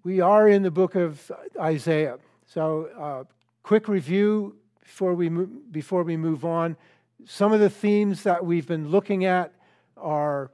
We are in the book of Isaiah. So quick review before we move on. Some of the themes that we've been looking at are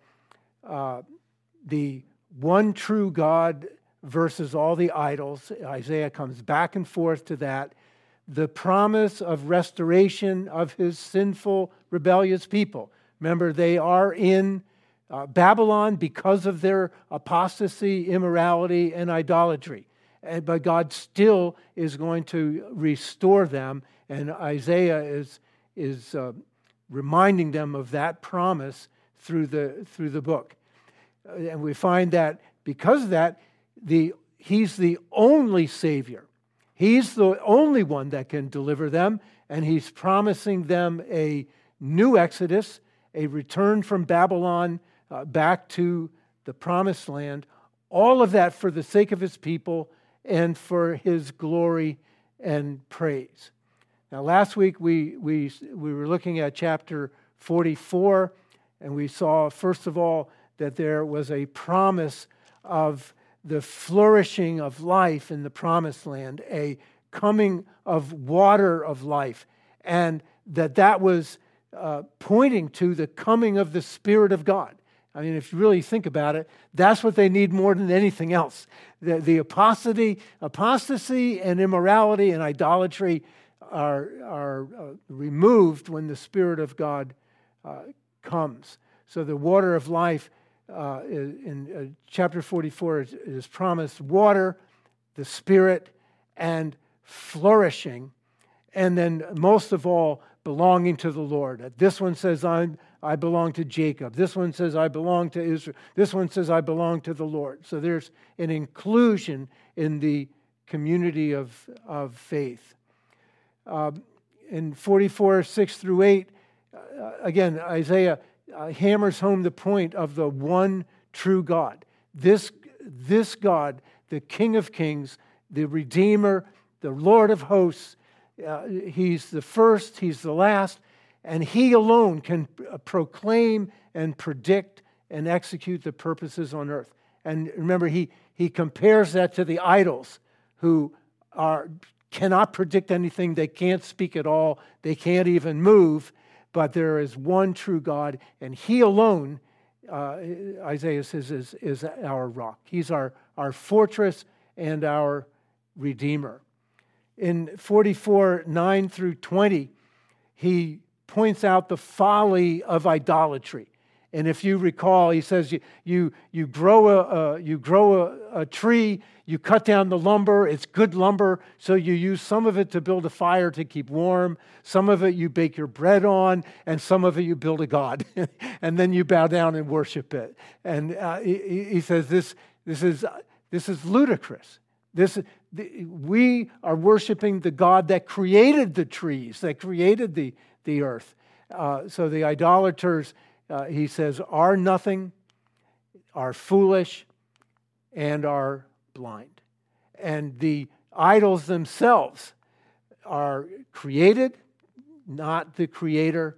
the one true God versus all the idols. Isaiah comes back and forth to that. The promise of restoration of his sinful, rebellious people. Remember, they are in Babylon because of their apostasy, immorality, and idolatry. But God still is going to restore them, and Isaiah is reminding them of that promise through the book. And we find that because of that, he's the only Savior. He's the only one that can deliver them, and he's promising them a new exodus, a return from Babylon back to the promised land, all of that for the sake of his people and for his glory and praise. Now, last week we were looking at chapter 44, and we saw, first of all, that there was a promise of the flourishing of life in the promised land, a coming of water of life, and that was pointing to the coming of the Spirit of God. I mean, if you really think about it, that's what they need more than anything else. The apostasy and immorality and idolatry are removed when the Spirit of God comes. So the water of life in chapter 44 is promised water, the Spirit, and flourishing, and then most of all, belonging to the Lord. This one says, I belong to Jacob. This one says, I belong to Israel. This one says, I belong to the Lord. So there's an inclusion in the community of faith. In 44, 6 through 8, again, Isaiah hammers home the point of the one true God. This God, the King of Kings, the Redeemer, the Lord of hosts, he's the first, he's the last, and he alone can proclaim and predict and execute the purposes on earth. And remember, he compares that to the idols who cannot predict anything. They can't speak at all. They can't even move. But there is one true God, and he alone, Isaiah says, is our rock. He's our fortress and our Redeemer. In 44, 9 through 20, he points out the folly of idolatry. And if you recall, he says you grow a tree, you cut down the lumber, it's good lumber, so you use some of it to build a fire to keep warm, some of it you bake your bread on, and some of it you build a god, and then you bow down and worship it. And he says this is ludicrous. We are worshiping the God that created the trees, that created the earth. So the idolaters, he says, are nothing, are foolish, and are blind. And the idols themselves are created, not the Creator,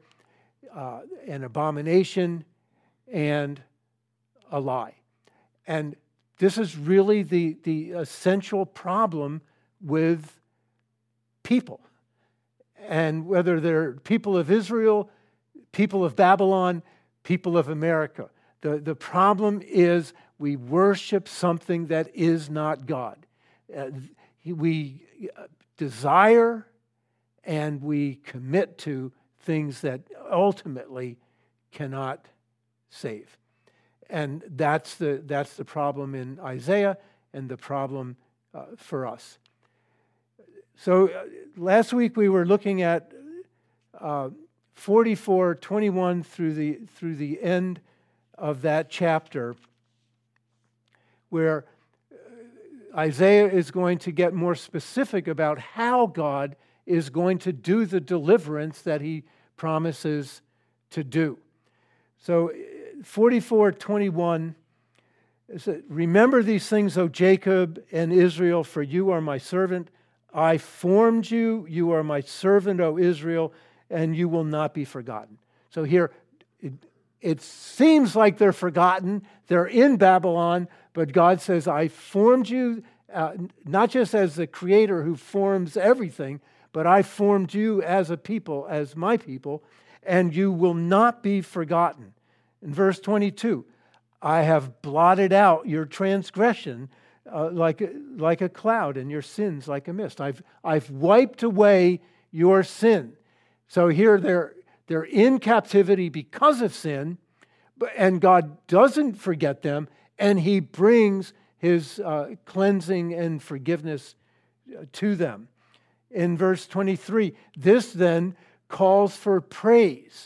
an abomination, and a lie. And this is really the essential problem with people. And whether they're people of Israel, people of Babylon, people of America, the problem is we worship something that is not God. We desire and we commit to things that ultimately cannot save. And that's the problem in Isaiah and the problem for us. So last week we were looking at 44:21 through the end of that chapter, where Isaiah is going to get more specific about how God is going to do the deliverance that he promises to do. So 44:21, remember these things, O Jacob and Israel, for you are my servant. I formed you, you are my servant, O Israel, and you will not be forgotten. So here, it seems like they're forgotten. They're in Babylon, but God says, I formed you not just as the creator who forms everything, but I formed you as a people, as my people, and you will not be forgotten. In verse 22, I have blotted out your transgression like a cloud and your sins like a mist. I've wiped away your sin. So here they're in captivity because of sin, and God doesn't forget them, and he brings his cleansing and forgiveness to them. In verse 23, this then calls for praise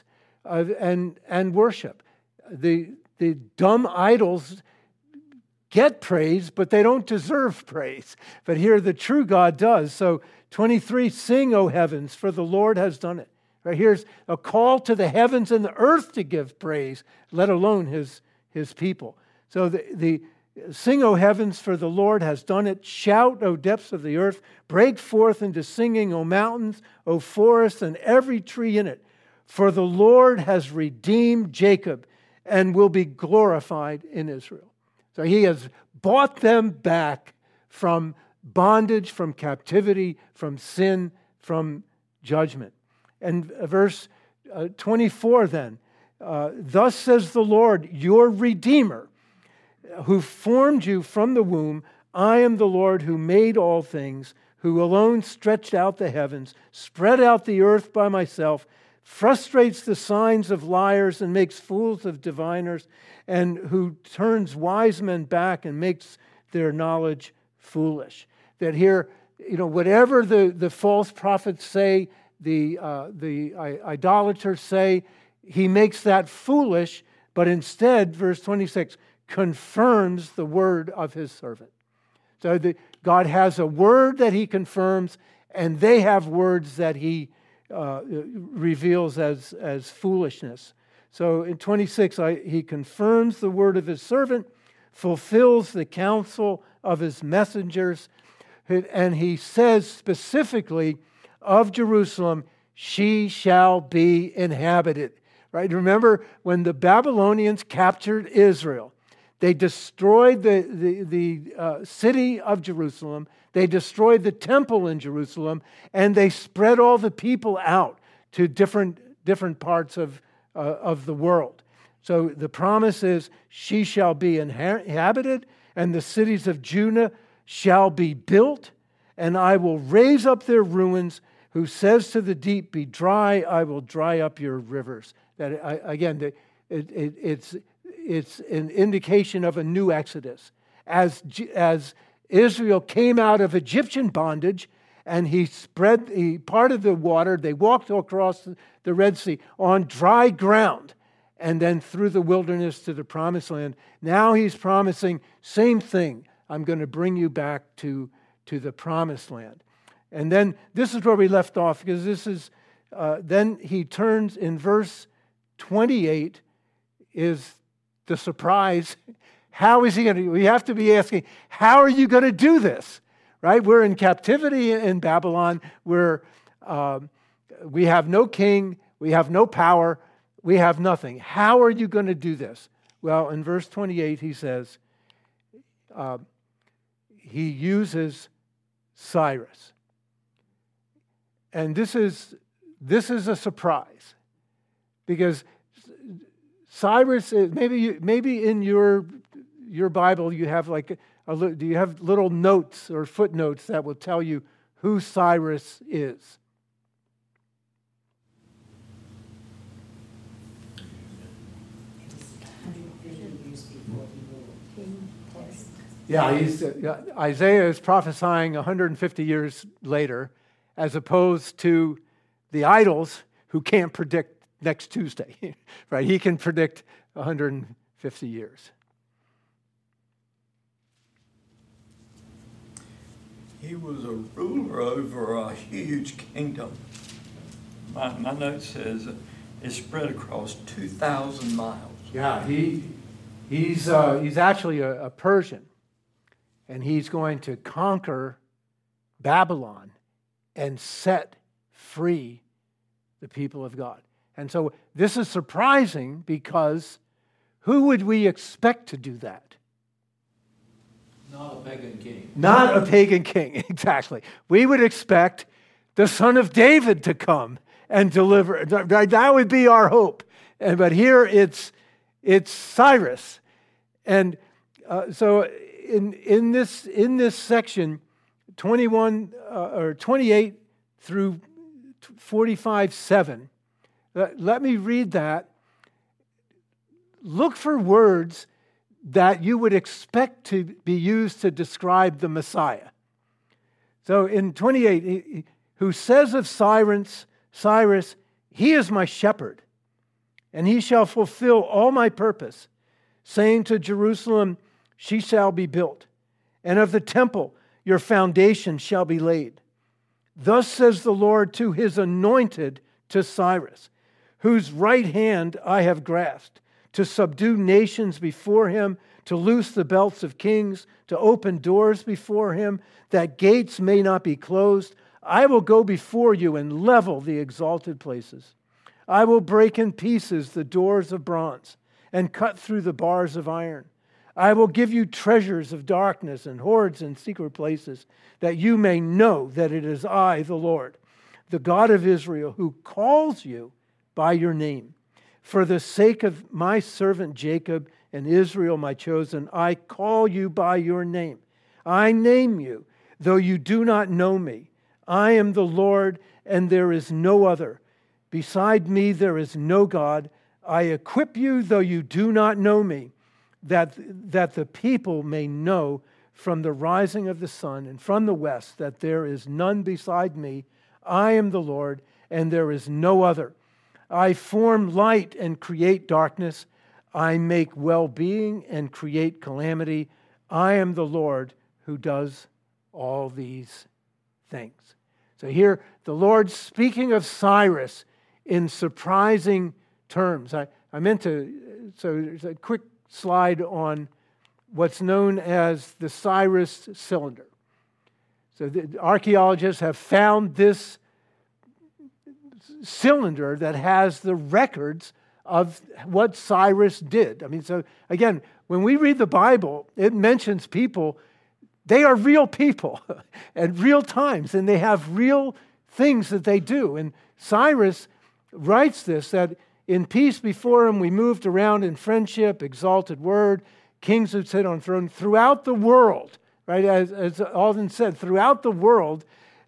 and worship. The dumb idols get praise, but they don't deserve praise. But here the true God does. So 23, sing, O heavens, for the Lord has done it. Right, here's a call to the heavens and the earth to give praise, let alone his people. So the sing, O heavens, for the Lord has done it. Shout, O depths of the earth. Break forth into singing, O mountains, O forests, and every tree in it. For the Lord has redeemed Jacob and will be glorified in Israel. So he has bought them back from bondage, from captivity, from sin, from judgment. And verse 24 then, thus says the Lord, your Redeemer, who formed you from the womb. I am the Lord who made all things, who alone stretched out the heavens, spread out the earth by myself, frustrates the signs of liars and makes fools of diviners, and who turns wise men back and makes their knowledge foolish. That here, whatever the false prophets say, the idolaters say, he makes that foolish, but instead, verse 26, confirms the word of his servant. So God has a word that he confirms, and they have words that he reveals as foolishness. So in 26, he confirms the word of his servant, fulfills the counsel of his messengers, and he says specifically of Jerusalem, she shall be inhabited. Right? Remember when the Babylonians captured Israel, they destroyed the city of Jerusalem. They destroyed the temple in Jerusalem, and they spread all the people out to different parts of the world. So the promise is, she shall be inhabited, and the cities of Judah shall be built, and I will raise up their ruins. Who says to the deep, be dry, I will dry up your rivers. It's an indication of a new Exodus. As Israel came out of Egyptian bondage, and he parted the water, they walked across the Red Sea on dry ground, and then through the wilderness to the promised land. Now he's promising, same thing, I'm going to bring you back to the promised land. And then this is where we left off, because this is, then he turns in verse 28 is the surprise. How is he going to, we have to be asking, how are you going to do this? Right? We're in captivity in Babylon. We have no king, we have no power, we have nothing. How are you going to do this? Well, in verse 28, he says, he uses Cyrus. And this is a surprise, because Cyrus, maybe in your Bible you have do you have little notes or footnotes that will tell you who Cyrus is? Yeah, Isaiah is prophesying 150 years later, as opposed to the idols who can't predict next Tuesday, right? He can predict 150 years. He was a ruler over a huge kingdom. My note says it spread across 2,000 miles. Yeah, he's actually a Persian, and he's going to conquer Babylon and set free the people of God. And so this is surprising, because who would we expect to do that? Not a pagan king. Not a pagan king, exactly. We would expect the son of David to come and deliver. That would be our hope. But here it's Cyrus. And so in this section, 21 or 28 through 45:7, let me read that. Look for words that you would expect to be used to describe the Messiah. So in 28, who says of Cyrus, he is my shepherd, and he shall fulfill all my purpose, saying to Jerusalem, she shall be built, and of the temple your foundation shall be laid. Thus says the Lord to his anointed, to Cyrus, whose right hand I have grasped, to subdue nations before him, to loose the belts of kings, to open doors before him, that gates may not be closed. I will go before you and level the exalted places. I will break in pieces the doors of bronze and cut through the bars of iron. I will give you treasures of darkness and hoards in secret places, that you may know that it is I, the Lord, the God of Israel, who calls you by your name. For the sake of my servant Jacob and Israel, my chosen, I call you by your name. I name you, though you do not know me. I am the Lord, and there is no other. Beside me there is no God. I equip you, though you do not know me, that the people may know from the rising of the sun and from the west that there is none beside me. I am the Lord, and there is no other. I form light and create darkness. I make well-being and create calamity. I am the Lord who does all these things. So here, the Lord speaking of Cyrus in surprising terms. I meant to, so there's a quick slide on what's known as the Cyrus cylinder. So the archaeologists have found this cylinder that has the records of what Cyrus did. I mean, so again, when we read the Bible, it mentions people, they are real people at real times, and they have real things that they do. And Cyrus writes this, that in peace before him we moved around in friendship, exalted word, kings who sit on thrones throughout the world, right? As Alden said, throughout the world,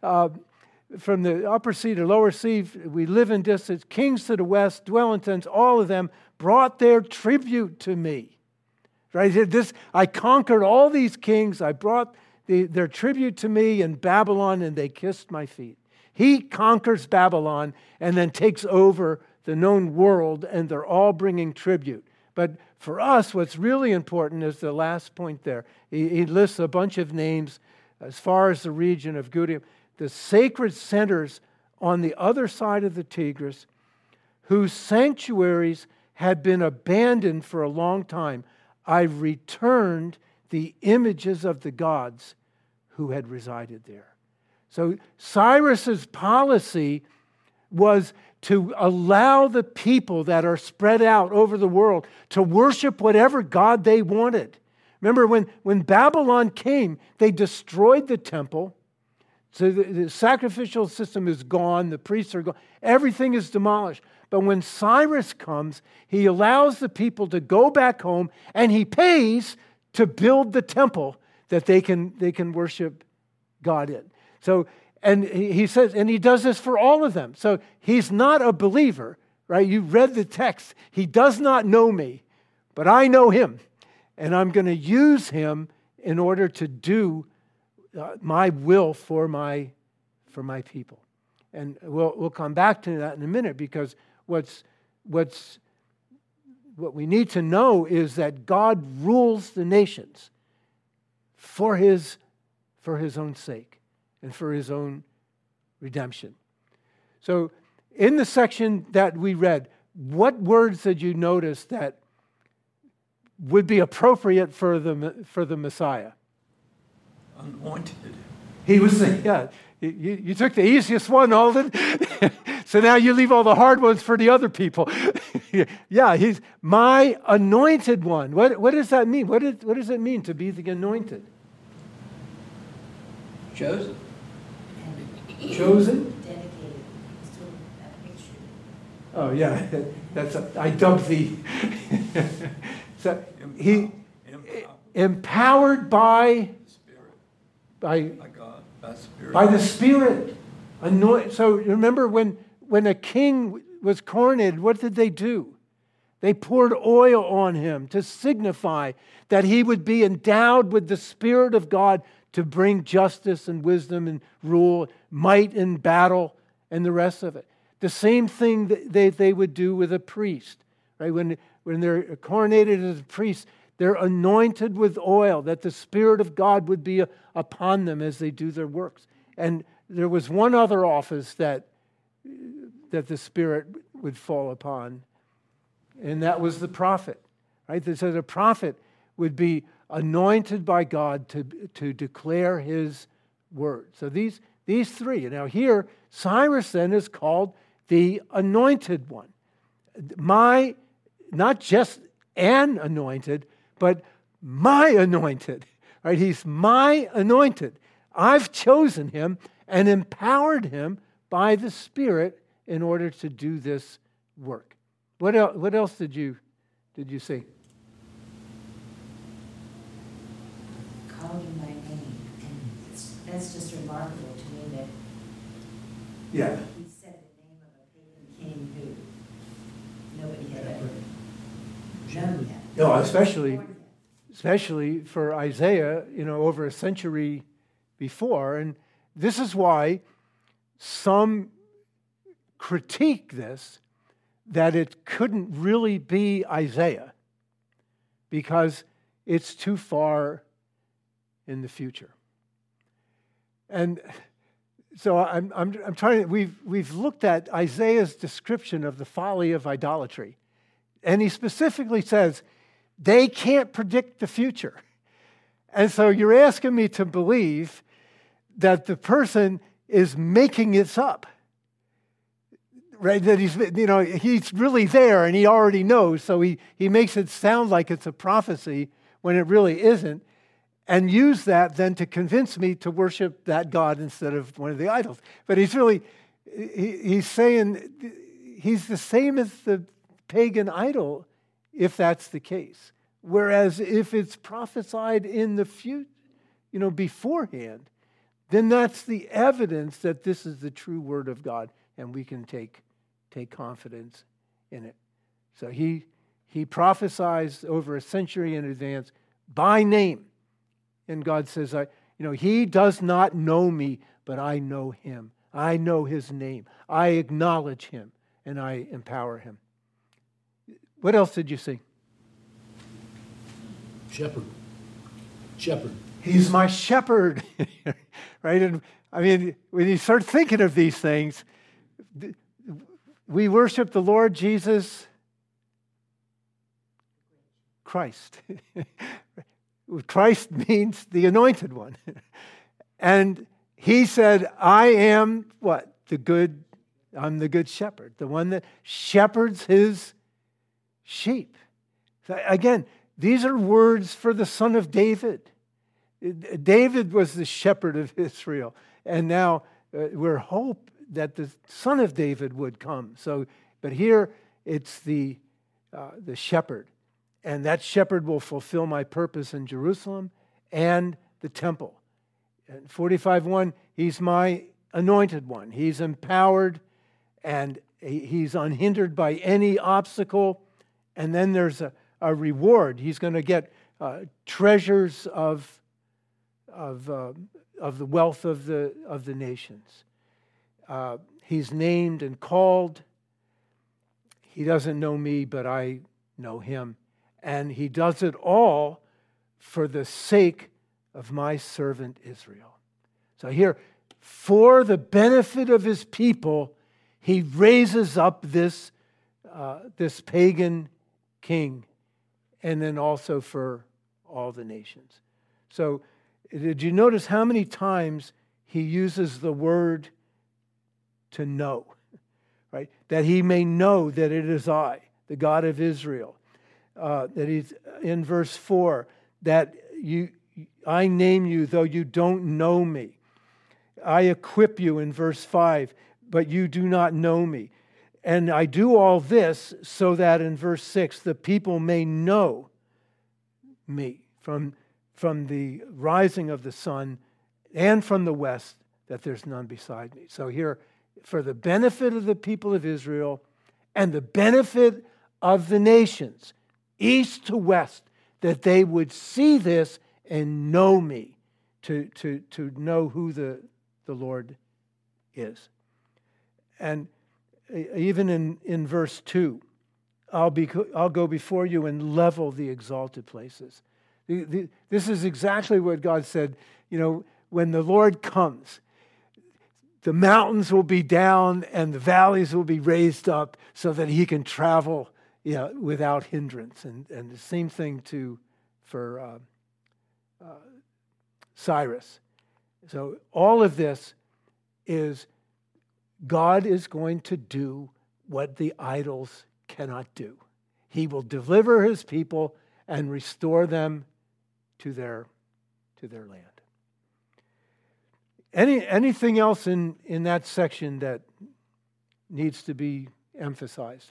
from the upper sea to lower sea, we live in distance. Kings to the west, dwell in tents, all of them brought their tribute to me. Right? I conquered all these kings. I brought their tribute to me in Babylon, and they kissed my feet. He conquers Babylon and then takes over the known world, and they're all bringing tribute. But for us, what's really important is the last point there. He lists a bunch of names as far as the region of Gutium, the sacred centers on the other side of the Tigris, whose sanctuaries had been abandoned for a long time. I returned the images of the gods who had resided there. So Cyrus's policy was to allow the people that are spread out over the world to worship whatever god they wanted. Remember, when Babylon came, they destroyed the temple. So the sacrificial system is gone, the priests are gone, everything is demolished. But when Cyrus comes, he allows the people to go back home, and he pays to build the temple that they can worship God in. So, and he says, and he does this for all of them. So he's not a believer, right? You read the text. He does not know me, but I know him, and I'm going to use him in order to do my will for my people. And we'll come back to that in a minute, because what we need to know is that God rules the nations for his own sake and for his own redemption. So in the section that we read, what words did you notice that would be appropriate for the Messiah? Anointed. He was, you took the easiest one, Alden. So now you leave all the hard ones for the other people. Yeah, he's my anointed one. What does that mean? What does it mean to be the anointed? Chosen. Chosen? Dedicated. He's doing that picture. Oh, yeah. I dug the... So he empowered by God, by Spirit. By the Spirit. So remember when a king was coronated, what did they do? They poured oil on him to signify that he would be endowed with the Spirit of God to bring justice and wisdom and rule, might in battle, and the rest of it. The same thing that they would do with a priest. Right? When they're coronated as a priest, they're anointed with oil, that the Spirit of God would be upon them as they do their works. And there was one other office that the Spirit would fall upon, and that was the prophet. Right? So the prophet would be anointed by God to declare his word. So these three. Now here, Cyrus then is called the anointed one. Not just an anointed, but my anointed. Right? He's my anointed. I've chosen him and empowered him by the Spirit in order to do this work. What else did you see? Called him by name. And that's just remarkable to me that Yeah. he said the name of a pagan king who nobody had ever known yet. No, especially for Isaiah, over a century before. And this is why some critique this, that it couldn't really be Isaiah because it's too far in the future. And so I'm trying. We've looked at Isaiah's description of the folly of idolatry, and he specifically says they can't predict the future. And so you're asking me to believe that the person is making this up, right? That he's really there and he already knows, so he makes it sound like it's a prophecy when it really isn't, and use that then to convince me to worship that God instead of one of the idols. But he's saying he's the same as the pagan idol if that's the case. Whereas if it's prophesied in the future, beforehand, then that's the evidence that this is the true word of God, and we can take confidence in it. So he prophesies over a century in advance by name. And God says, he does not know me, but I know him. I know his name. I acknowledge him, and I empower him. What else did you see? Shepherd. He's my shepherd, right? And I mean, when you start thinking of these things, we worship the Lord Jesus Christ. Christ means the anointed one. And he said, I am what? I'm the good shepherd, the one that shepherds his sheep. So again, these are words for the son of David. David was the shepherd of Israel, and now we're hope that the son of David would come. So, but here it's the shepherd, and that shepherd will fulfill my purpose in Jerusalem and the temple. And 45:1, he's my anointed one. He's empowered, and he's unhindered by any obstacle. And then there's a reward. He's going to get treasures of the wealth of the nations. He's named and called. He doesn't know me, but I know him. And he does it all for the sake of my servant Israel. So here, for the benefit of his people, he raises up this pagan king, and then also for all the nations. So did you notice how many times he uses the word to know, right? That he may know that it is I, the God of Israel. That he's in verse 4, that I name you though you don't know me. I equip you in verse 5, but you do not know me. And I do all this so that in verse 6, the people may know me from the rising of the sun and from the west, that there's none beside me. So here, for the benefit of the people of Israel and the benefit of the nations, east to west, that they would see this and know me, to know who the Lord is. And even in verse 2, I'll go before you and level the exalted places. This is exactly what God said. When the Lord comes, the mountains will be down and the valleys will be raised up so that he can travel without hindrance. And the same thing for Cyrus. So all of this is God is going to do what the idols cannot do. He will deliver his people and restore them to their land. Anything else in that section that needs to be emphasized?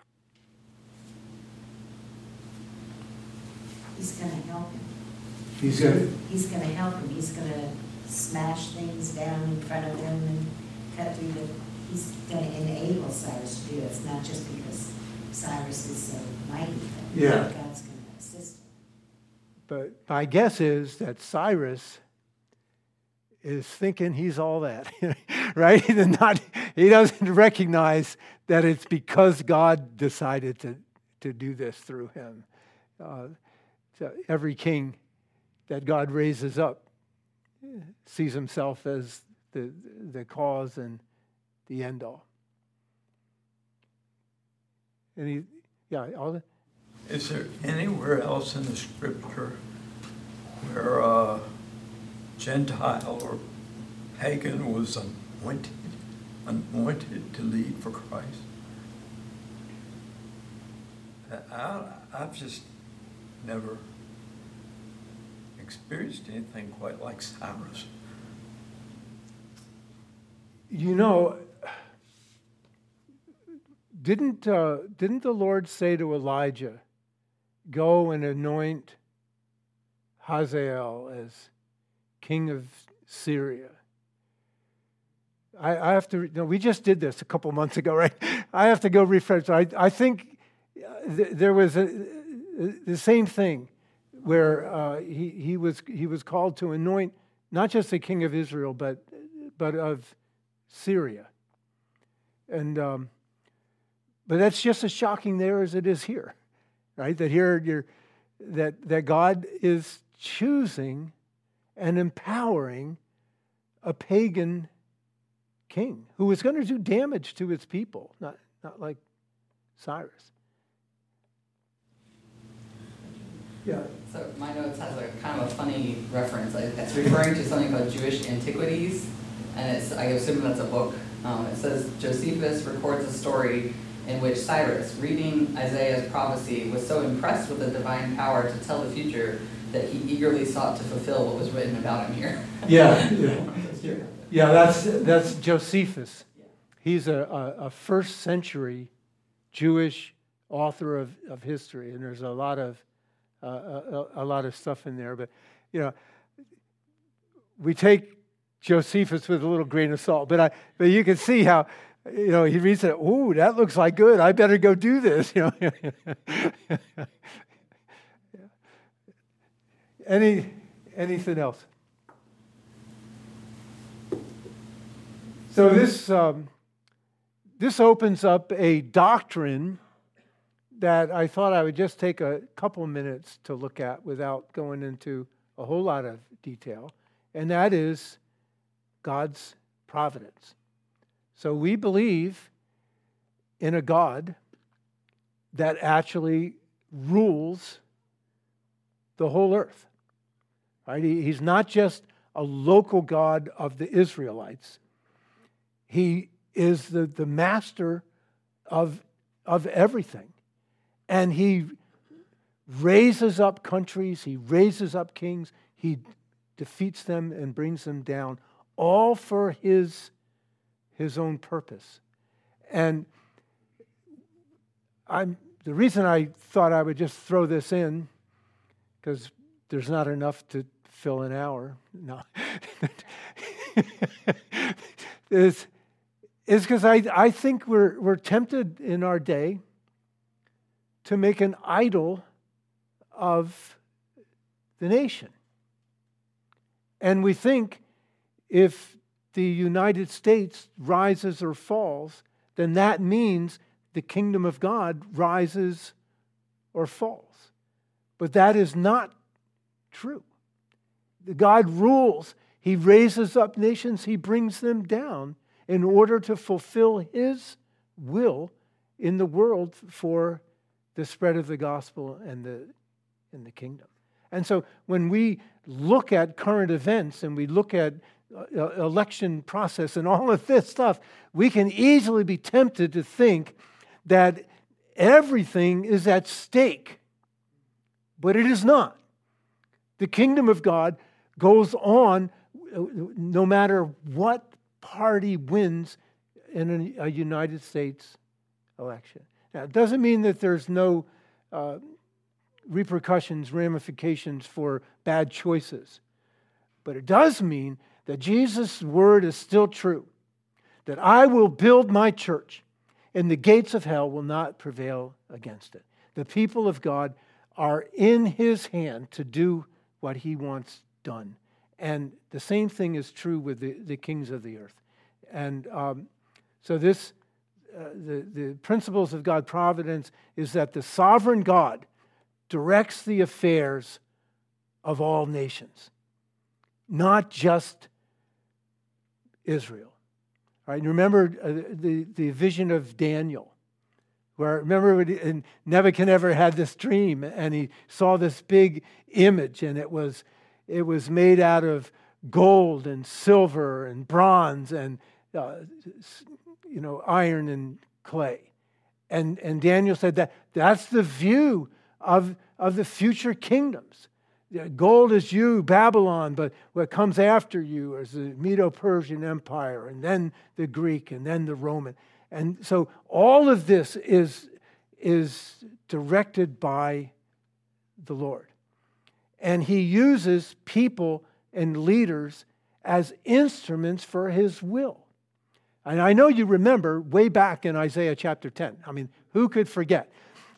He's going to help him. He's going He's going to help him. He's going to smash things down in front of him and cut through he's going to enable Cyrus to do it. It's not just because Cyrus is so mighty, but Yeah. God's going to assist him. But my guess is that Cyrus is thinking he's all that, right? He doesn't recognize that it's because God decided to do this through him. So every king that God raises up sees himself as the cause and the end all. Is there anywhere else in the scripture where a Gentile or pagan was anointed to lead for Christ? I've just never experienced anything quite like Cyrus. Didn't the Lord say to Elijah, "Go and anoint Hazael as king of Syria"? I have to. No, we just did this a couple months ago, right? I have to go refresh. I think there was the same thing where he was called to anoint not just the king of Israel, but of Syria, and but that's just as shocking there as it is here, right? That here that God is choosing and empowering a pagan king who is going to do damage to his people, not like Cyrus. Yeah. So my notes has a kind of a funny reference. It's referring to something called Jewish Antiquities, and I assume that's a book. It says Josephus records a story in which Cyrus, reading Isaiah's prophecy, was so impressed with the divine power to tell the future that he eagerly sought to fulfill what was written about him here. Yeah, that's Josephus. He's a first century Jewish author of history, and there's a lot of stuff in there. But we take Josephus with a little grain of salt. But you can see how he reads it. Ooh, that looks like good. I better go do this. Anything else? So this opens up a doctrine that I thought I would just take a couple minutes to look at without going into a whole lot of detail, and that is God's providence. So we believe in a God that actually rules the whole earth. Right? He's not just a local God of the Israelites. He is the master of everything. And he raises up countries, he raises up kings, he defeats them and brings them down, all for his own purpose. And the reason I thought I would just throw this in, because there's not enough to fill an hour, no, is because I think we're tempted in our day to make an idol of the nation. And we think if the United States rises or falls, then that means the kingdom of God rises or falls. But that is not true. God rules. He raises up nations. He brings them down in order to fulfill his will in the world for the spread of the gospel and the kingdom. And so when we look at current events and we look at election process and all of this stuff, we can easily be tempted to think that everything is at stake. But it is not. The kingdom of God goes on no matter what party wins in a United States election. Now, it doesn't mean that there's no repercussions, ramifications for bad choices. But it does mean that Jesus' word is still true, that I will build my church, and the gates of hell will not prevail against it. The people of God are in his hand to do what he wants done. And the same thing is true with the kings of the earth. And so this, the principles of God's providence is that the sovereign God directs the affairs of all nations, not just Israel. All right, and remember the vision of Daniel, where remember when Nebuchadnezzar had this dream and he saw this big image, and it was made out of gold and silver and bronze and iron and clay, and Daniel said that's the view of the future kingdoms. Gold is you, Babylon, but what comes after you is the Medo-Persian Empire, and then the Greek, and then the Roman. And so all of this is directed by the Lord. And he uses people and leaders as instruments for his will. And I know you remember way back in Isaiah chapter 10. I mean, who could forget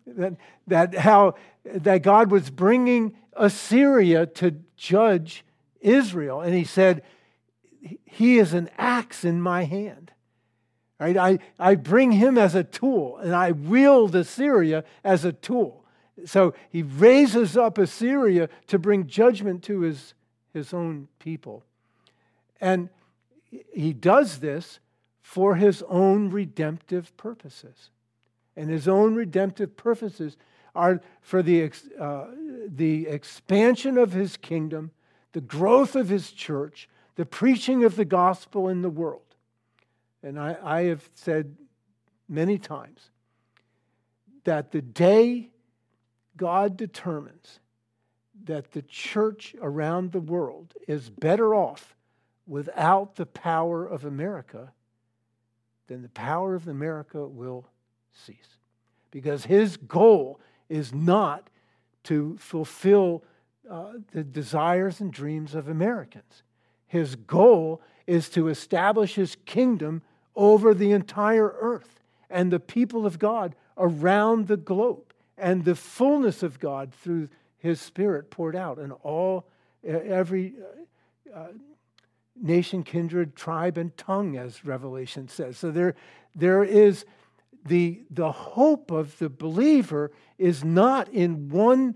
that God was bringing Assyria to judge Israel, and he said, he is an axe in my hand. Right? I bring him as a tool, and I wield Assyria as a tool. So he raises up Assyria to bring judgment to his own people. And he does this for his own redemptive purposes. And his own redemptive purposes are for the expansion of his kingdom, the growth of his church, the preaching of the gospel in the world. And I have said many times that the day God determines that the church around the world is better off without the power of America, then the power of America will cease. Because his goal is not to fulfill the desires and dreams of Americans. His goal is to establish his kingdom over the entire earth and the people of God around the globe, and the fullness of God through his Spirit poured out in every nation, kindred, tribe, and tongue, as Revelation says. So there is the hope of the believer is not in one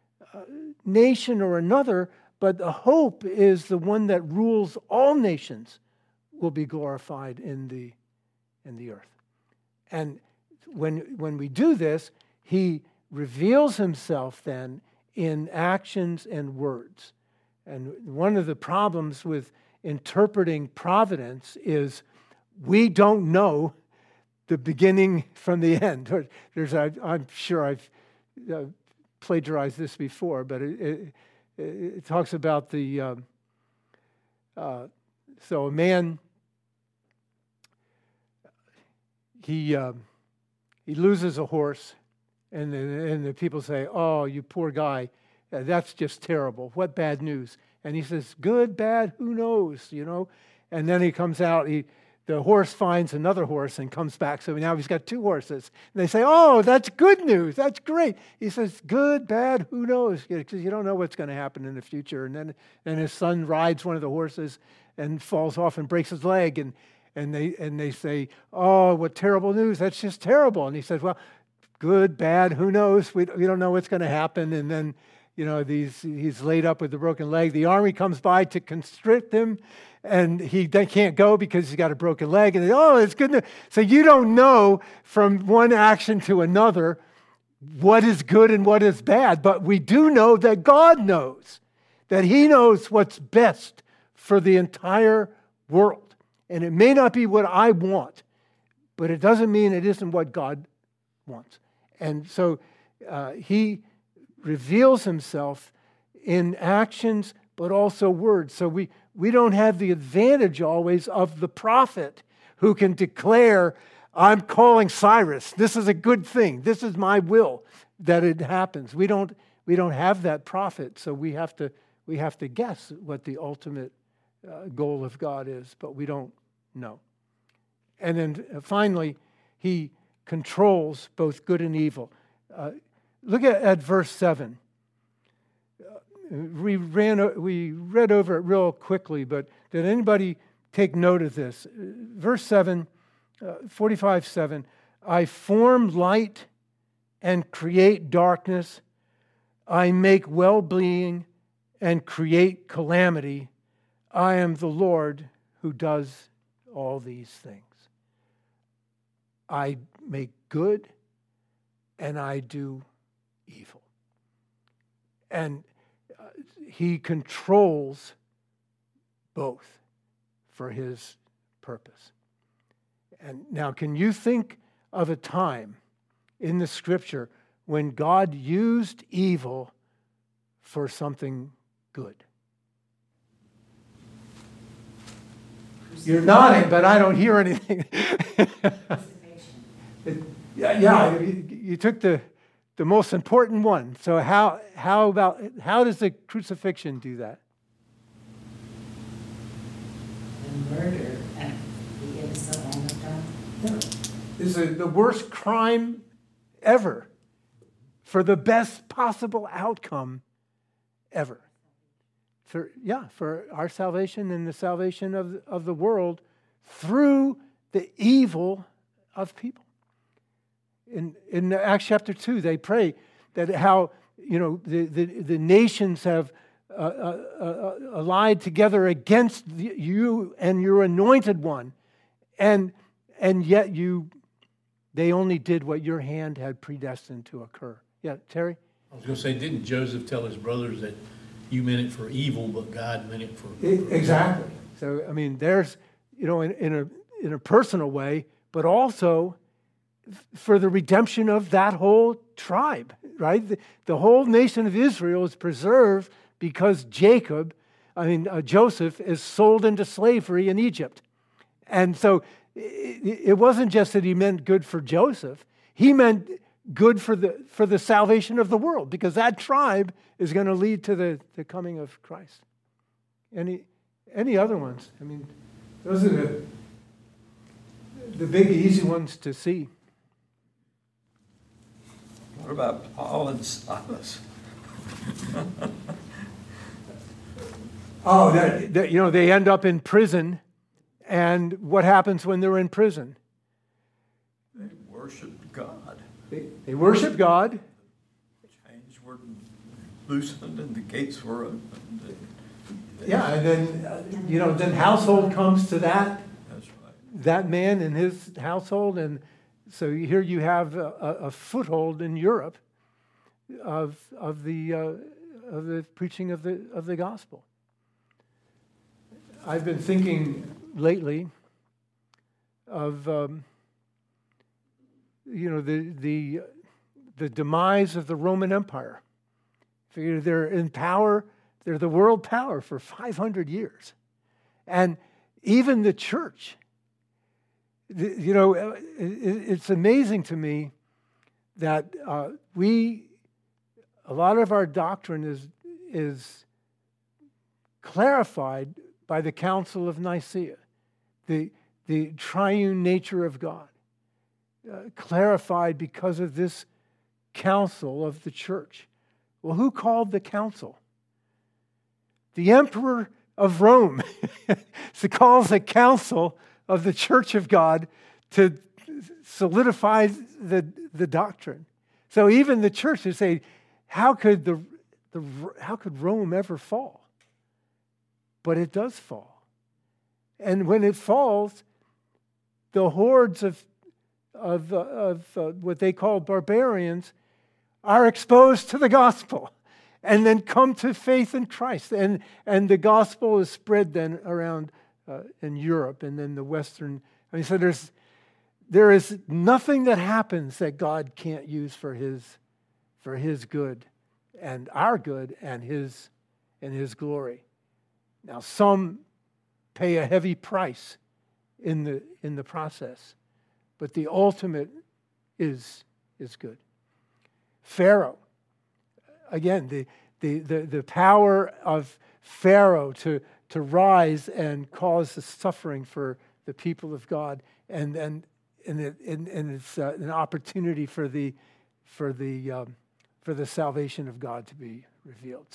nation or another, but the hope is the one that rules all nations will be glorified in the earth. And when we do this, he reveals himself then in actions and words. And one of the problems with interpreting providence is we don't know the beginning from the end. I'm sure I've plagiarized this before, but it talks about the So a man, he loses a horse, and the people say, "Oh, you poor guy, that's just terrible. What bad news?" And he says, "Good, bad, who knows, you know?" And then he comes out, the horse finds another horse and comes back. So now he's got two horses. And they say, "Oh, that's good news. That's great." He says, "Good, bad, who knows?" Because you don't know what's going to happen in the future. And then his son rides one of the horses and falls off and breaks his leg. And they say, "Oh, what terrible news. That's just terrible." And he says, "Well, good, bad, who knows? We don't know what's going to happen." And then, he's laid up with the broken leg. The army comes by to constrict him, and he can't go because he's got a broken leg. And it's good news. So you don't know from one action to another what is good and what is bad. But we do know that God knows, that he knows what's best for the entire world. And it may not be what I want, but it doesn't mean it isn't what God wants. And so he reveals himself in actions, but also words. So we don't have the advantage always of the prophet who can declare, "I'm calling Cyrus. This is a good thing. This is my will that it happens." We don't have that prophet, so we have to guess what the ultimate goal of God is, but we don't know. And then finally, he controls both good and evil. Look at verse 7. We read over it real quickly, but did anybody take note of this? Verse 7, 45:7. "I form light and create darkness. I make well-being and create calamity. I am the Lord who does all these things. I make good and I do evil." And he controls both for his purpose. And now, can you think of a time in the scripture when God used evil for something good? You're nodding, but I don't hear anything. You took the most important one. So how does the crucifixion do that? The murder of the innocent Lamb of God. This is the worst crime ever for the best possible outcome ever. For our salvation and the salvation of the world through the evil of people. In Acts chapter 2, they pray that how the nations have allied together against you and your anointed one, and yet they only did what your hand had predestined to occur. Yeah, Terry? I was going to say, didn't Joseph tell his brothers that you meant it for evil, but God meant it for exactly. So I mean, there's in a personal way, but also for the redemption of that whole tribe, right? The whole nation of Israel is preserved because Joseph is sold into slavery in Egypt. And so it wasn't just that he meant good for Joseph. He meant good for the salvation of the world, because that tribe is going to lead to the coming of Christ. Any other ones? I mean, those are the big, easy ones to see. What about Paul and Silas? They end up in prison, and what happens when they're in prison? They worshiped God. They worship God. Chains were loosened and the gates were opened. And then household comes to that. That's right. That man and his household, and so here you have a foothold in Europe of the preaching of the gospel. I've been thinking lately of the demise of the Roman Empire. They're in power. They're the world power for 500 years, and even the church. It's amazing to me that a lot of our doctrine is clarified by the Council of Nicaea, the triune nature of God, clarified because of this council of the church. Well, who called the council? The Emperor of Rome calls a council of the Church of God to solidify the doctrine. So even the church would say, how could Rome ever fall? But it does fall. And when it falls, the hordes of what they call barbarians are exposed to the gospel and then come to faith in Christ. And the gospel is spread then around in Europe and then the Western. So there is nothing that happens that God can't use for His good and our good and His glory. Now, some pay a heavy price in the process, but the ultimate is good. Pharaoh, again, the power of Pharaoh to rise and cause the suffering for the people of God, and it's an opportunity for the salvation of God to be revealed.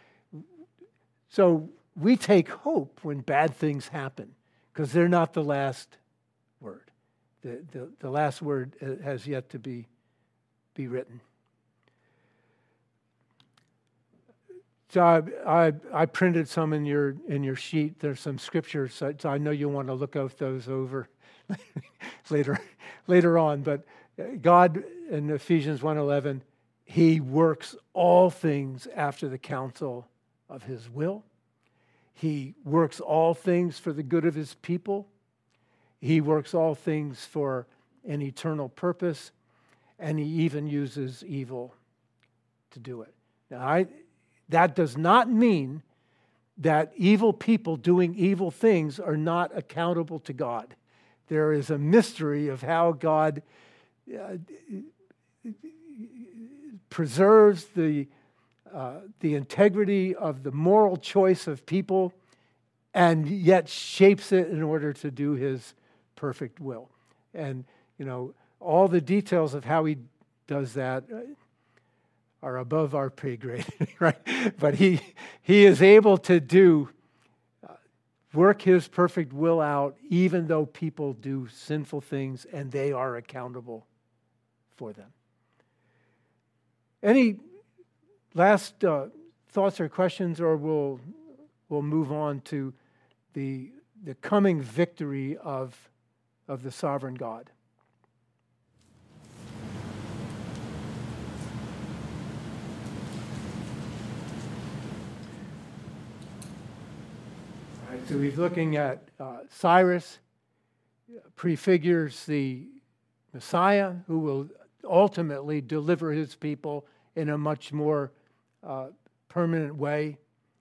So we take hope when bad things happen, because they're not the last word. The last word has yet to be written. So I printed some in your sheet. There's some scriptures, so I know you'll want to look those over later on. But God in Ephesians 1:11, He works all things after the counsel of His will. He works all things for the good of His people. He works all things for an eternal purpose, and He even uses evil to do it. Now, that does not mean that evil people doing evil things are not accountable to God. There is a mystery of how God preserves the integrity of the moral choice of people and yet shapes it in order to do His perfect will. And, all the details of how He does that are above our pay grade, right? But he is able to work His perfect will out, even though people do sinful things and they are accountable for them. Any last thoughts or questions, or we'll move on to the coming victory of the sovereign God. So he's looking at Cyrus, prefigures the Messiah who will ultimately deliver his people in a much more permanent way.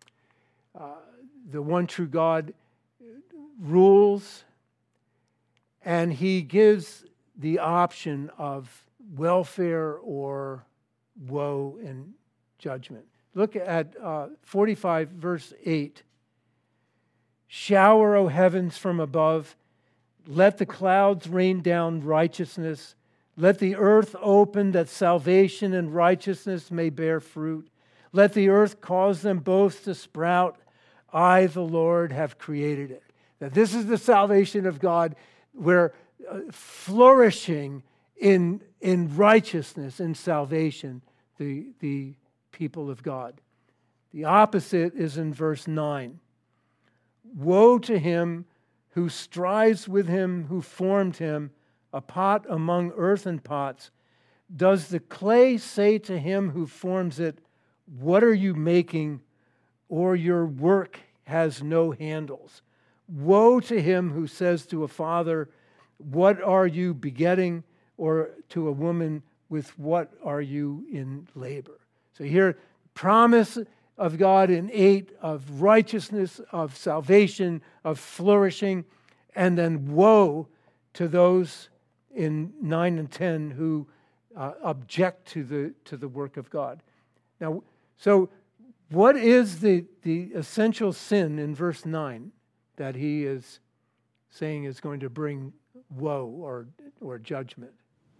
The one true God rules, and He gives the option of welfare or woe and judgment. Look at 45, verse 8. Shower, O heavens, from above. Let the clouds rain down righteousness. Let the earth open that salvation and righteousness may bear fruit. Let the earth cause them both to sprout. I, the Lord, have created it. Now, this is the salvation of God, where flourishing in righteousness and salvation, the people of God. The opposite is in verse 9. Woe to him who strives with Him who formed him, a pot among earthen pots. Does the clay say to him who forms it, what are you making? Or your work has no handles. Woe to him who says to a father, what are you begetting? Or to a woman, with what are you in labor? So here, promise of God and ate of righteousness, of salvation, of flourishing, and then woe to those in 9 and 10 who object to the work of God. Now, so what is the essential sin in verse 9 that he is saying is going to bring woe or judgment?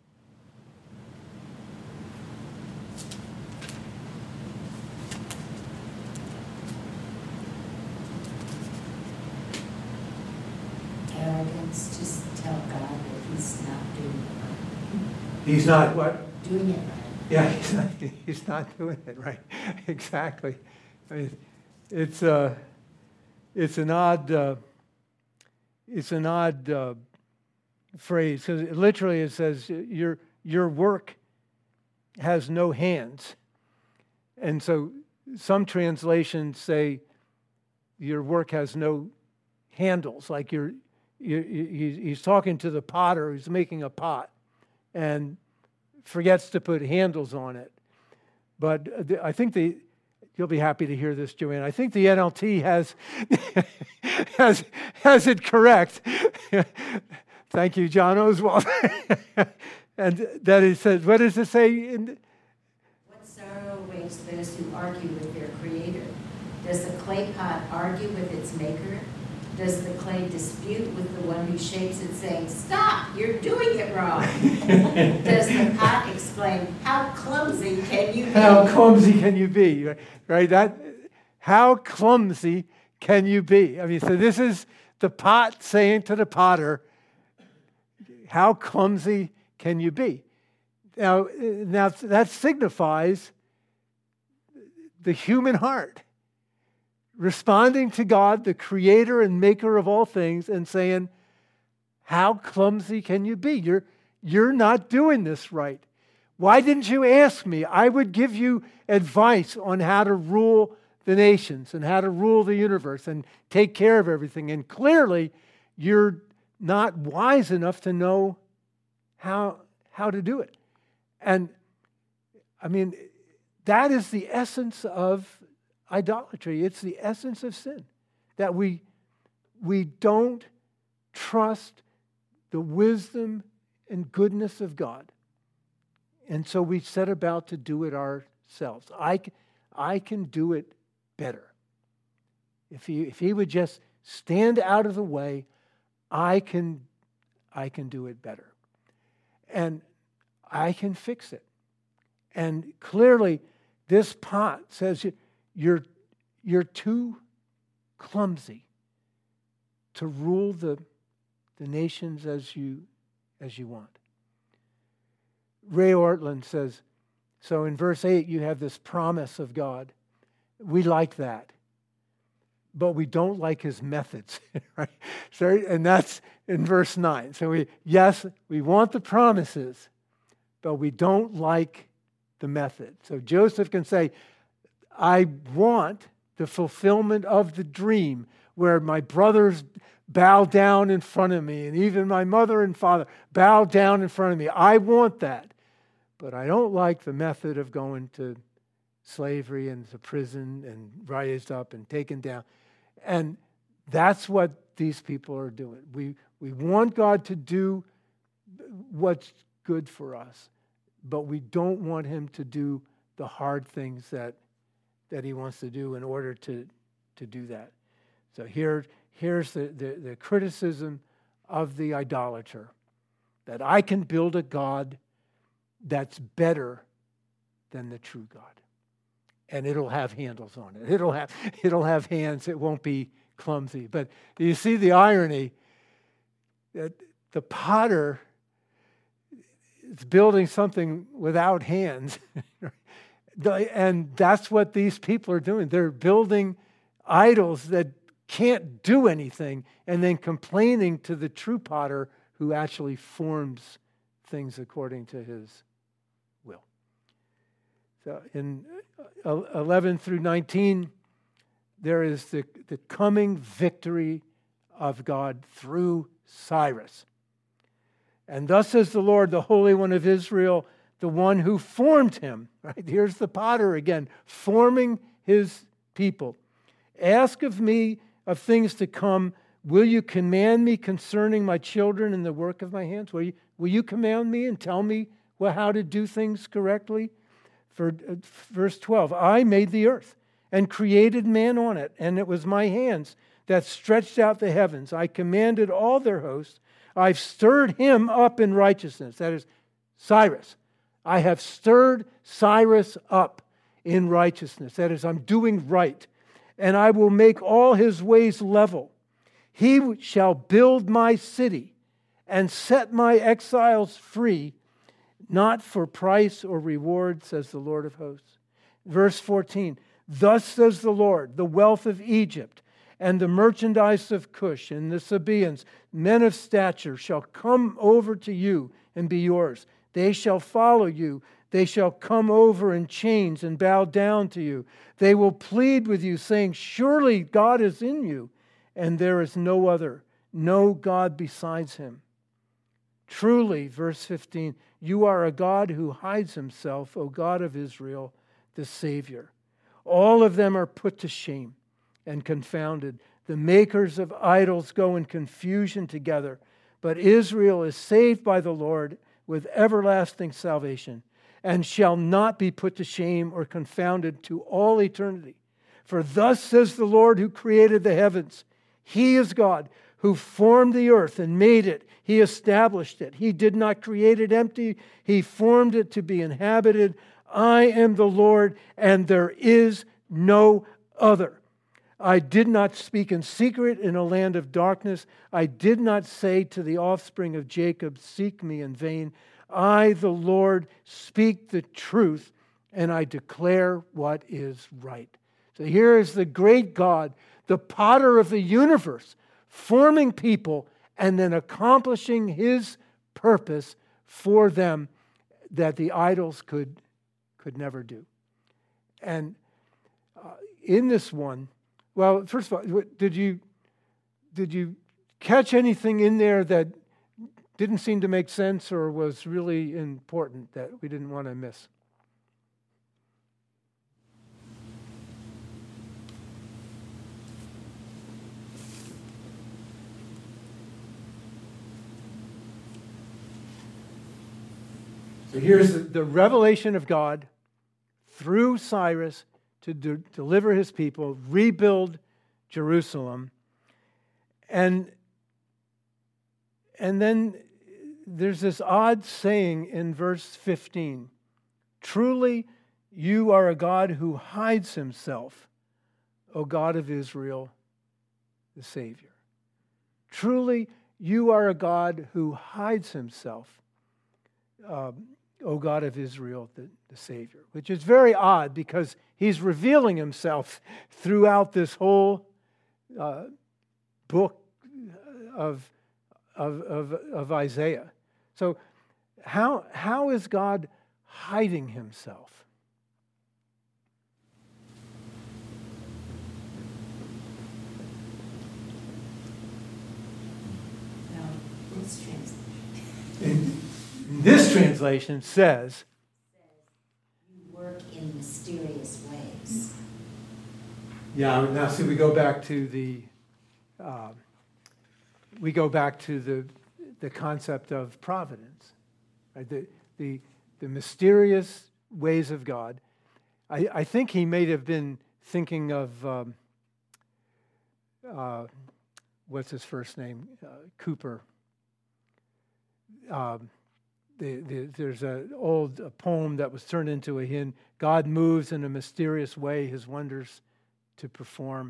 Arrogance, just tell God that he's not doing it right. He's not what? Doing it right. Yeah, he's not doing it right. Exactly. I mean, it's an odd phrase, because literally it says your work has no hands, and so some translations say your work has no handles, like he's talking to the potter who's making a pot and forgets to put handles on it. But I think you'll be happy to hear this, Joanne. I think the NLT has it correct. Thank you, John Oswald. And that it says, what does it say? What sorrow awaits those who argue with their Creator? Does the clay pot argue with its maker? Does the clay dispute with the one who shapes it, saying, "Stop, you're doing it wrong"? Does the pot exclaim, "How clumsy can you be"? How clumsy can you be? Right? How clumsy can you be? I mean, so this is the pot saying to the potter, how clumsy can you be? Now that signifies the human heart responding to God, the creator and maker of all things, and saying, how clumsy can you be? You're not doing this right. Why didn't you ask me? I would give you advice on how to rule the nations and how to rule the universe and take care of everything. And clearly, you're not wise enough to know how to do it. And I mean, that is the essence of idolatry. It's the essence of sin, that we don't trust the wisdom and goodness of God. And so we set about to do it ourselves. I can do it better. If he would just stand out of the way, I can do it better. And I can fix it. And clearly, this pot says you're too clumsy to rule the nations as you want. Ray Ortlund says, so in verse 8, you have this promise of God. We like that, but we don't like his methods, right? So, and that's in verse 9. So we want the promises, but we don't like the method. So Joseph can say, I want the fulfillment of the dream where my brothers bow down in front of me, and even my mother and father bow down in front of me. I want that. But I don't like the method of going to slavery and to prison and raised up and taken down. And that's what these people are doing. We want God to do what's good for us, but we don't want him to do the hard things that he wants to do in order to do that. So here's the criticism of the idolater, that I can build a God that's better than the true God. And it'll have handles on it. It'll have hands. It won't be clumsy. But do you see the irony that the potter is building something without hands? And that's what these people are doing. They're building idols that can't do anything and then complaining to the true potter who actually forms things according to his will. So in 11 through 19, there is the coming victory of God through Cyrus. And thus says the Lord, the Holy One of Israel, the one who formed him. Right? Here's the potter again, forming his people. Ask of me of things to come. Will you command me concerning my children and the work of my hands? Will you command me and tell me how to do things correctly? For verse 12, I made the earth and created man on it, and it was my hands that stretched out the heavens. I commanded all their hosts. I've stirred him up in righteousness. That is Cyrus. I have stirred Cyrus up in righteousness. That is, I'm doing right. And I will make all his ways level. He shall build my city and set my exiles free, not for price or reward, says the Lord of hosts. Verse 14, thus says the Lord, the wealth of Egypt and the merchandise of Cush and the Sabaeans, men of stature, shall come over to you and be yours. They shall follow you. They shall come over in chains and bow down to you. They will plead with you, saying, surely God is in you, and there is no other, no God besides him. Truly, verse 15, you are a God who hides himself, O God of Israel, the Savior. All of them are put to shame and confounded. The makers of idols go in confusion together, but Israel is saved by the Lord with everlasting salvation, and shall not be put to shame or confounded to all eternity. For thus says the Lord who created the heavens, he is God who formed the earth and made it. He established it. He did not create it empty. He formed it to be inhabited. I am the Lord, and there is no other. I did not speak in secret in a land of darkness. I did not say to the offspring of Jacob, seek me in vain. I, the Lord, speak the truth, and I declare what is right. So here is the great God, the potter of the universe, forming people and then accomplishing his purpose for them that the idols could never do. And in this one, well, first of all, did you catch anything in there that didn't seem to make sense or was really important that we didn't want to miss? So here's the revelation of God through Cyrus to deliver his people, rebuild Jerusalem. And then there's this odd saying in verse 15. Truly, you are a God who hides himself, O God of Israel, the Savior. Truly, you are a God who hides himself, O God of Israel, the Savior. Which is very odd because he's revealing himself throughout this whole book of Isaiah. So how is God hiding himself? No, this In this translation says, you work in mysterious ways. yeah, now see, we go back to the concept of providence, right? The mysterious ways of God. I think he may have been thinking of what's his first name? Cooper. There's an old poem that was turned into a hymn. God moves in a mysterious way, his wonders to perform.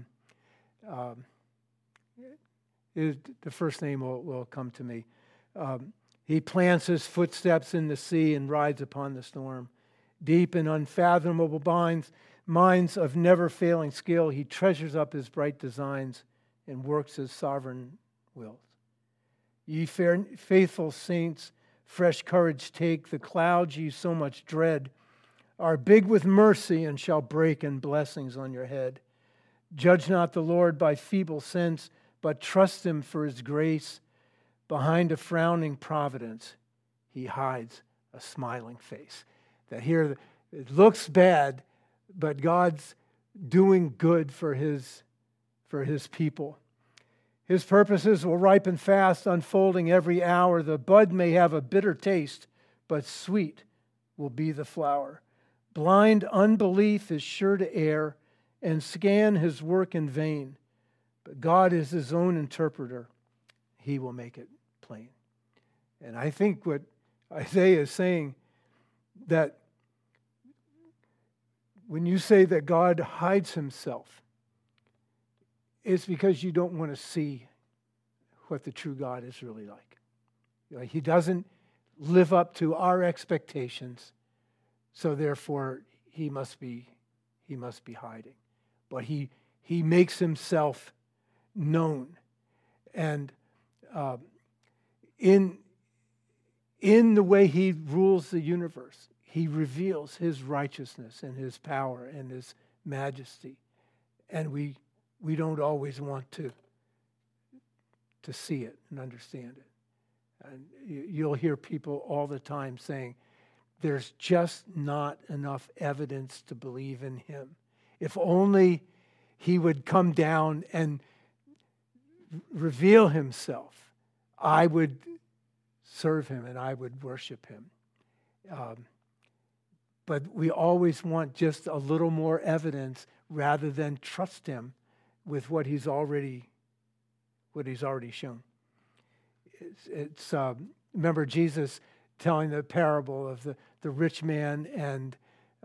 The first name will come to me. He plants his footsteps in the sea and rides upon the storm. Deep and unfathomable minds of never-failing skill, he treasures up his bright designs and works his sovereign wills. Ye faithful saints, fresh courage take. The clouds ye so much dread are big with mercy and shall break in blessings on your head. Judge not the Lord by feeble sense, but trust him for his grace. Behind a frowning providence, he hides a smiling face. That here, it looks bad, but God's doing good for his people. His purposes will ripen fast, unfolding every hour. The bud may have a bitter taste, but sweet will be the flower. Blind unbelief is sure to err and scan his work in vain. But God is his own interpreter. He will make it plain. And I think what Isaiah is saying, that when you say that God hides himself, it's because you don't want to see what the true God is really like. You know, he doesn't live up to our expectations, so therefore he must be hiding. But he makes himself known, and in the way he rules the universe, he reveals his righteousness and his power and his majesty, and we don't always want to see it and understand it. And you'll hear people all the time saying, there's just not enough evidence to believe in him. If only he would come down and reveal himself, I would serve him and I would worship him. But we always want just a little more evidence rather than trust him with what he's already shown. Remember Jesus telling the parable of the rich man and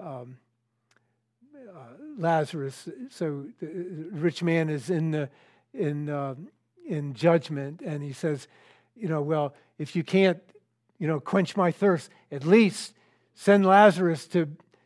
Lazarus. So the rich man is in judgment, and he says, well, if you can't, quench my thirst, at least send Lazarus to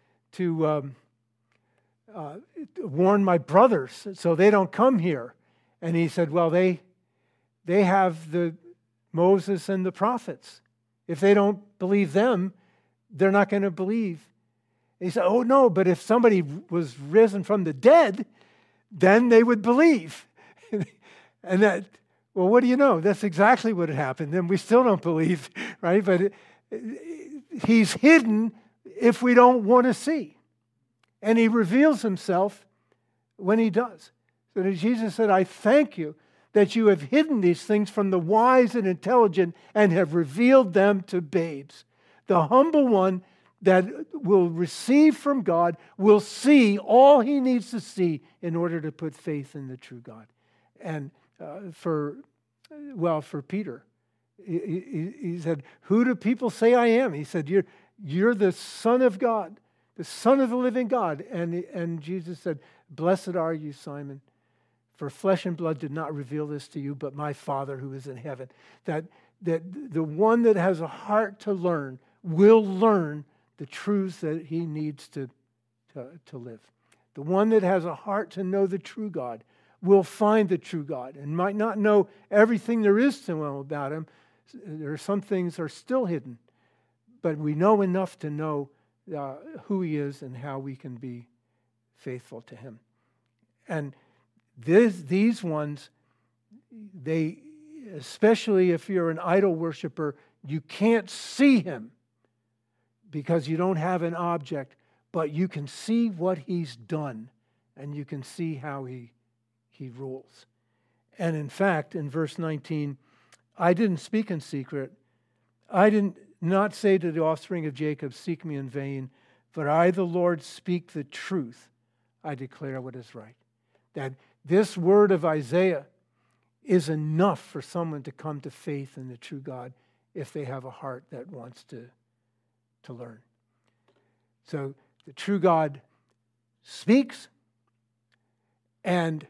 warn my brothers so they don't come here. And he said, well, they have the Moses and the prophets. If they don't believe them, they're not going to believe. And he said, oh no, but if somebody was risen from the dead, then they would believe. And that, well, what do you know? That's exactly what had happened. And we still don't believe, right? But he's hidden if we don't want to see. And he reveals himself when he does. So Jesus said, I thank you that you have hidden these things from the wise and intelligent and have revealed them to babes. The humble one that will receive from God will see all he needs to see in order to put faith in the true God. And for Peter, he said, who do people say I am? He said, you're the Son of God, the Son of the living God. And Jesus said, blessed are you, Simon, for flesh and blood did not reveal this to you, but my Father who is in heaven. That the one that has a heart to learn will learn the truths that he needs to live. The one that has a heart to know the true God will find the true God and might not know everything there is to know about him. There are some things that are still hidden, but we know enough to know who he is and how we can be faithful to him. And these ones, they, especially if you're an idol worshiper, you can't see him because you don't have an object, but you can see what he's done and you can see how he rules. And in fact, in verse 19, I didn't speak in secret. I did not say to the offspring of Jacob, seek me in vain, but I, the Lord, speak the truth. I declare what is right. That this word of Isaiah is enough for someone to come to faith in the true God if they have a heart that wants to learn. So the true God speaks, and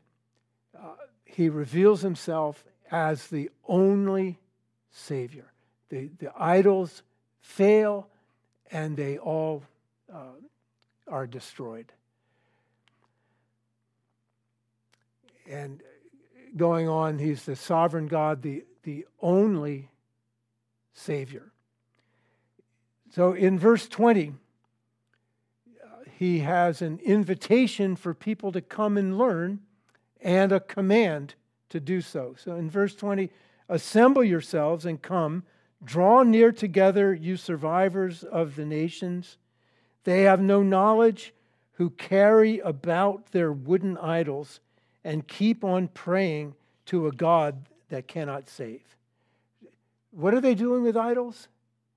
he reveals himself as the only Savior. The idols fail, and they all are destroyed. And going on, he's the sovereign God, the only Savior. So in verse 20, he has an invitation for people to come and learn and a command to do so. So in verse 20, assemble yourselves and come, draw near together, you survivors of the nations. They have no knowledge who carry about their wooden idols and keep on praying to a God that cannot save. What are they doing with idols?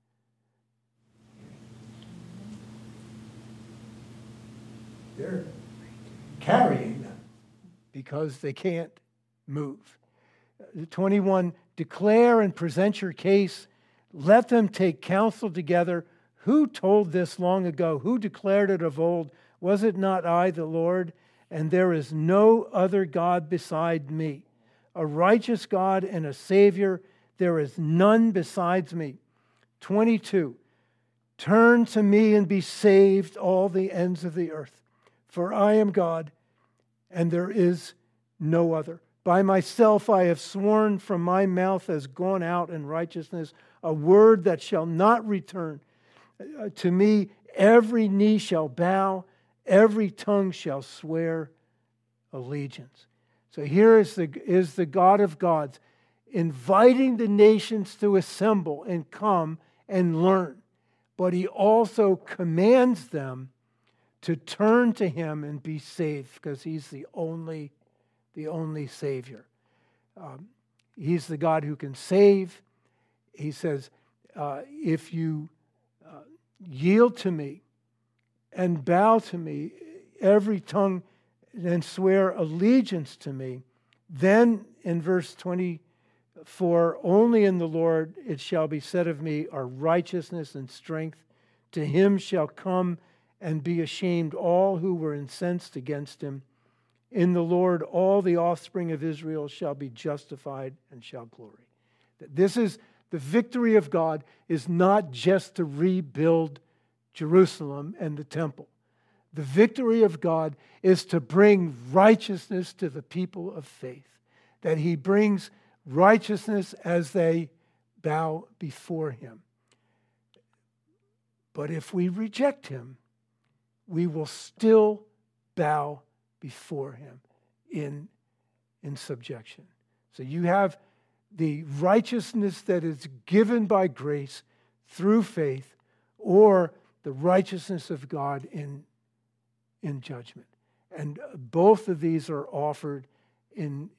They're carrying them because they can't move. 21, declare and present your case. Let them take counsel together. Who told this long ago? Who declared it of old? Was it not I, the Lord? And there is no other God beside me. A righteous God and a Savior. There is none besides me. 22, turn to me and be saved, all the ends of the earth. For I am God, and there is no other. By myself I have sworn, from my mouth has gone out in righteousness a word that shall not return. To me every knee shall bow, every tongue shall swear allegiance. So here is the God of gods inviting the nations to assemble and come and learn. But he also commands them to turn to him and be saved, because he's the only Savior. He's the God who can save. He says, if you yield to me and bow to me, every tongue, and swear allegiance to me, then in verse 24, only in the Lord it shall be said of me are righteousness and strength. To him shall come and be ashamed all who were incensed against him. In the Lord all the offspring of Israel shall be justified and shall glory. This is the victory of God, is not just to rebuild Jerusalem and the temple. The victory of God is to bring righteousness to the people of faith, that he brings righteousness as they bow before him. But if we reject him, we will still bow before him in subjection. So you have the righteousness that is given by grace through faith, or the righteousness of God in judgment. And both of these are offered and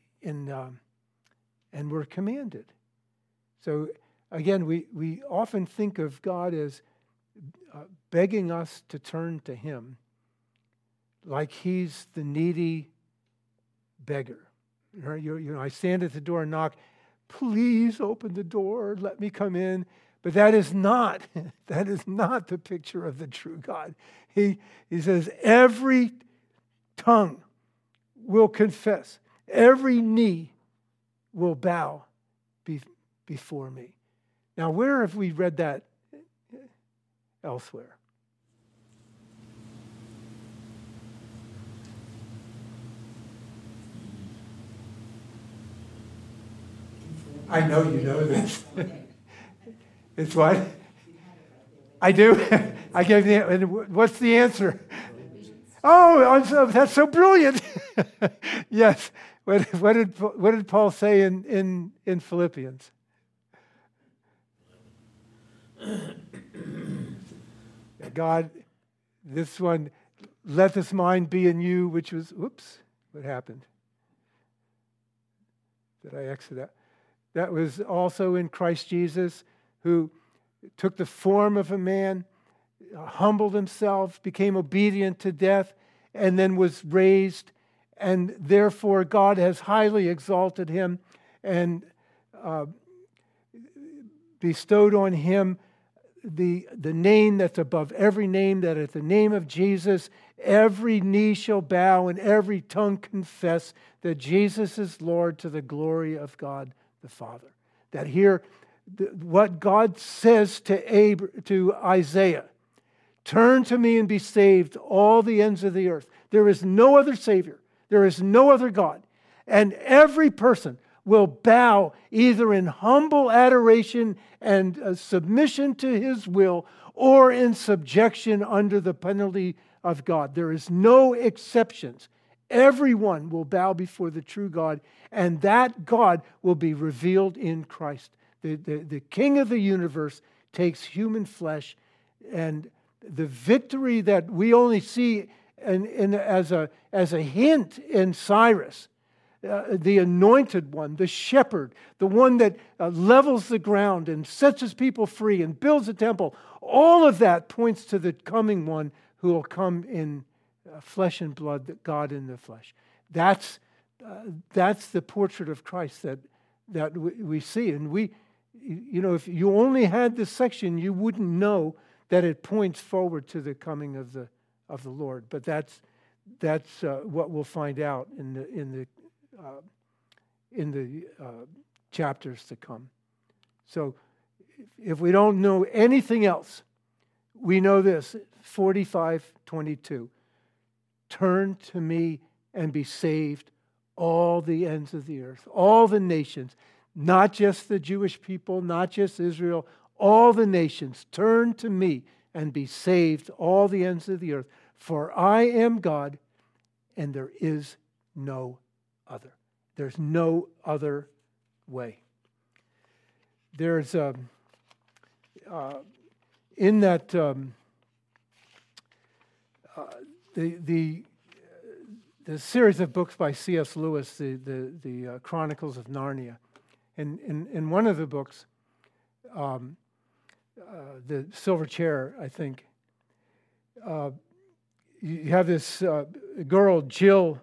we're commanded. So again, we often think of God as begging us to turn to him, like he's the needy beggar. I stand at the door and knock, please open the door, let me come in. But that is not the picture of the true God. He says, every tongue will confess, every knee will bow before me. Now, where have we read that elsewhere? I know you know this. It's what? I do? I gave the answer. What's the answer? Oh, that's so brilliant. Yes. What did Paul say in Philippians? God, this one, let this mind be in you, which was, whoops, what happened? Did I exit that? That was also in Christ Jesus, who took the form of a man, humbled himself, became obedient to death, and then was raised. And therefore, God has highly exalted him and bestowed on him the name that's above every name, that at the name of Jesus, every knee shall bow and every tongue confess that Jesus is Lord, to the glory of God the Father. That here, what God says to Isaiah, turn to me and be saved, all the ends of the earth. There is no other Savior. There is no other God. And every person will bow either in humble adoration and submission to his will, or in subjection under the penalty of God. There is no exceptions. Everyone will bow before the true God, and that God will be revealed in Christ. The King of the universe takes human flesh, and the victory that we only see and as a hint in Cyrus, the anointed one, the shepherd, the one that levels the ground and sets his people free and builds a temple. All of that points to the coming one who will come in flesh and blood, God in the flesh. That's the portrait of Christ that we see. And if you only had this section, you wouldn't know that it points forward to the coming of the Lord. But that's what we'll find out in the chapters to come. So if we don't know anything else, we know this, 45:22. Turn to me and be saved, all the ends of the earth, all the nations, not just the Jewish people, not just Israel, all the nations. Turn to me and be saved, all the ends of the earth. For I am God, and there is no other. There's no other way. There's in that the series of books by C.S. Lewis, the Chronicles of Narnia, and in one of the books, the Silver Chair, I think, you have this girl, Jill,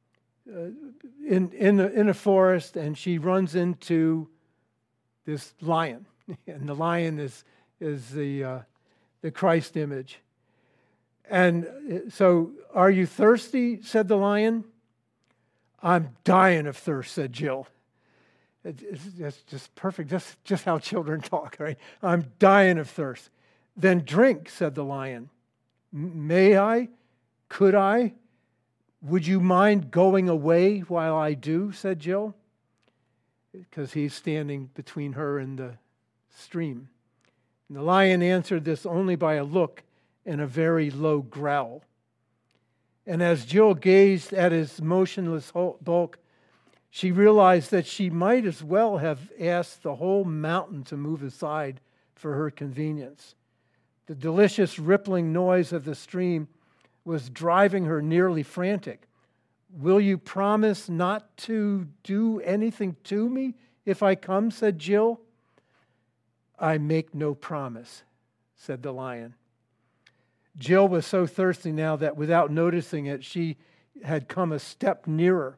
in a forest, and she runs into this lion, and the lion is the Christ image. And so, are you thirsty? Said the lion. I'm dying of thirst, said Jill. That's just perfect, just how children talk, right? I'm dying of thirst. Then drink, said the lion. May I? Could I? Would you mind going away while I do, said Jill, because he's standing between her and the stream. And the lion answered this only by a look and a very low growl. And as Jill gazed at his motionless bulk, she realized that she might as well have asked the whole mountain to move aside for her convenience. The delicious rippling noise of the stream was driving her nearly frantic. Will you promise not to do anything to me if I come, said Jill. I make no promise, said the lion. Jill was so thirsty now that without noticing it, she had come a step nearer.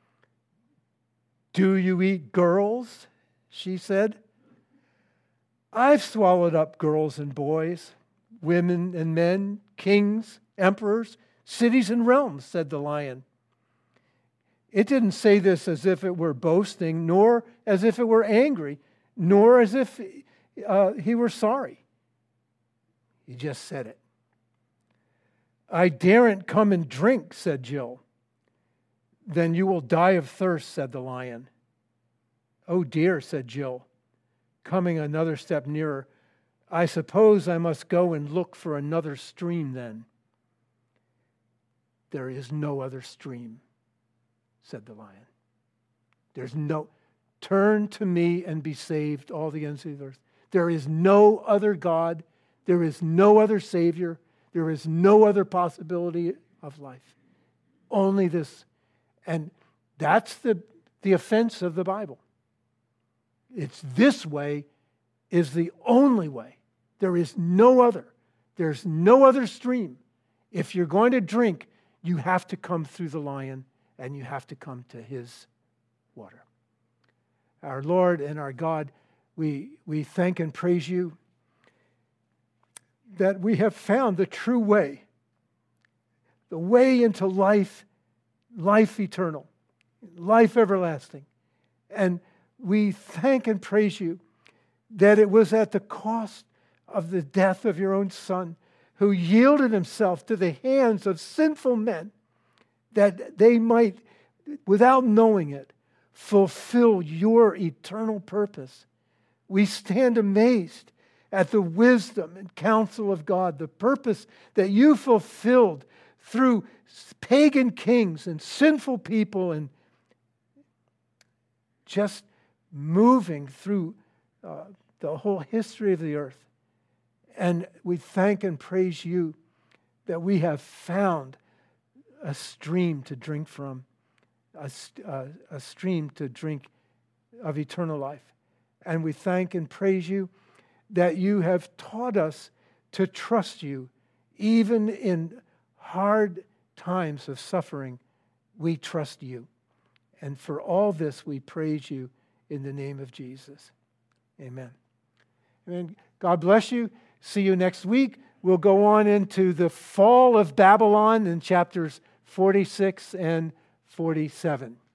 Do you eat girls? She said. I've swallowed up girls and boys, women and men, kings, emperors, cities and realms, said the lion. It didn't say this as if it were boasting, nor as if it were angry, nor as if he were sorry. He just said it. I daren't come and drink, said Jill. Then you will die of thirst, said the lion. Oh dear, said Jill, coming another step nearer. I suppose I must go and look for another stream then. There is no other stream, said the lion. Turn to me and be saved, all the ends of the earth. There is no other God. There is no other Savior. There is no other possibility of life. Only this. And that's the offense of the Bible. It's this way is the only way. There is no other. There's no other stream. If you're going to drink, you have to come through the lion and you have to come to his water. Our Lord and our God, we thank and praise you that we have found the true way, the way into life eternal, life everlasting. And we thank and praise you that it was at the cost of the death of your own Son, who yielded himself to the hands of sinful men, that they might, without knowing it, fulfill your eternal purpose. We stand amazed at the wisdom and counsel of God, the purpose that you fulfilled through pagan kings and sinful people, and just moving through the whole history of the earth. And we thank and praise you that we have found a stream to drink from, a stream to drink of eternal life. And we thank and praise you that you have taught us to trust you, even in hard times of suffering. We trust you. And for all this, we praise you in the name of Jesus. Amen. Amen. God bless you. See you next week. We'll go on into the fall of Babylon in chapters 46 and 47.